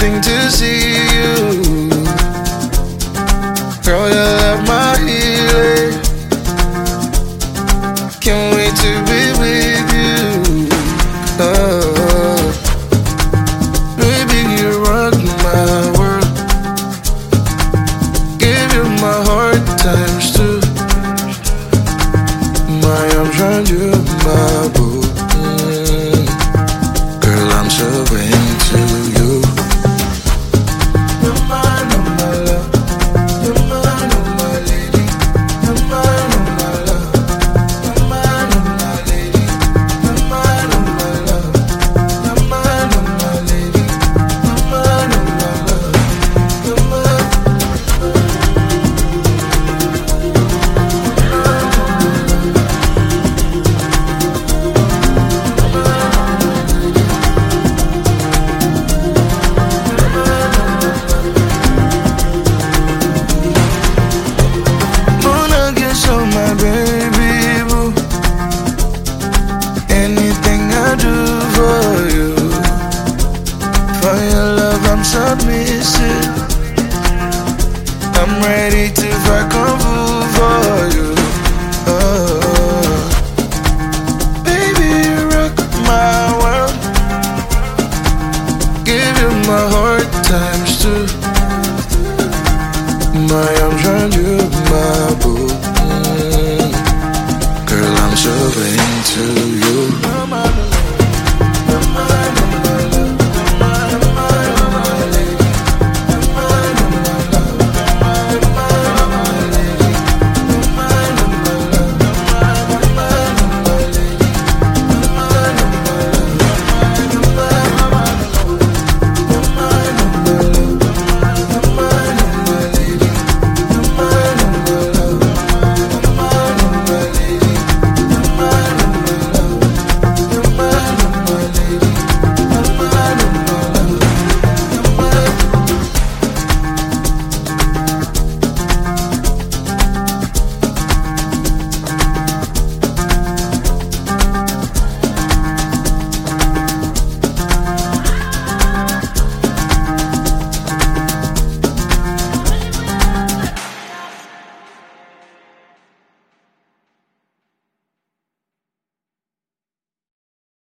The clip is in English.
everything to see you. Girl, you love my healing. Can't wait to be with you. Baby, you rock my world. Give you my heart times two. My arms round you, my boo. Girl, I'm so into you. You're mine, oh my love. You're mine, oh my lady. You're mine, oh my love. You're mine, oh my lady. You're mine, oh my love. You're mine, oh my lady. You're mine, oh my love. You're mine. So my baby boo, anything I do for you. For your love I'm submissive. I'm ready to fight kung fu for you. Baby, you rock my world. Give you my heart times two. My arms around you, my boo. Girl, I'm so into